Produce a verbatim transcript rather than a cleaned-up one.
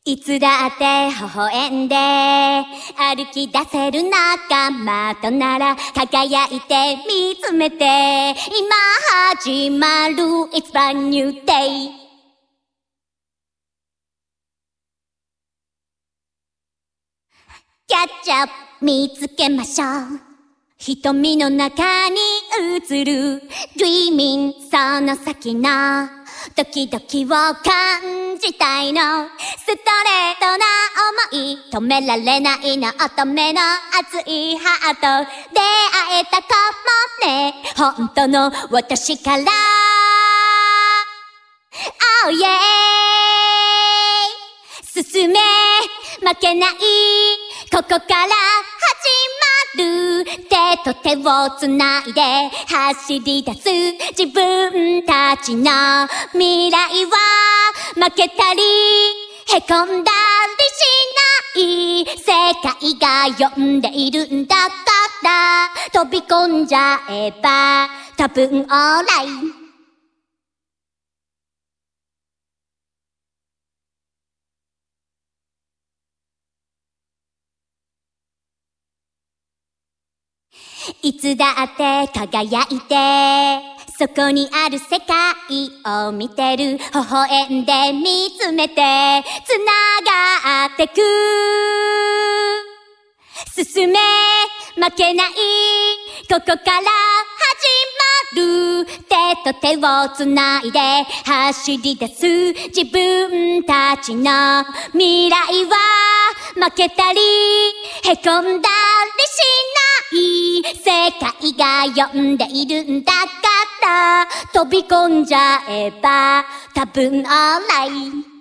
いつだって微笑んで歩き出せる仲間となら輝いて見つめて今始まる It's brand new day キャッチアップ見つけましょう瞳の中に映る Dreaming その先のドキドキを感じたいのストレートな想い止められないの乙女の熱いハート出会えたかもね本当の私から Oh yeah 進め負けないここから始まる手と手をつないで走り出す自分たちの未来は負けたりへこんだりしない世界が呼んでいるんだから飛び込んじゃえば多分オーライいつだって輝いてそこにある世界を見てる微笑んで見つめてつながってく進め負けないここから始まる手と手をつないで走り出す自分たちの未来は負けたりへこんだりしない世界が呼んでいるんだから飛び込んじゃえば多分オーライ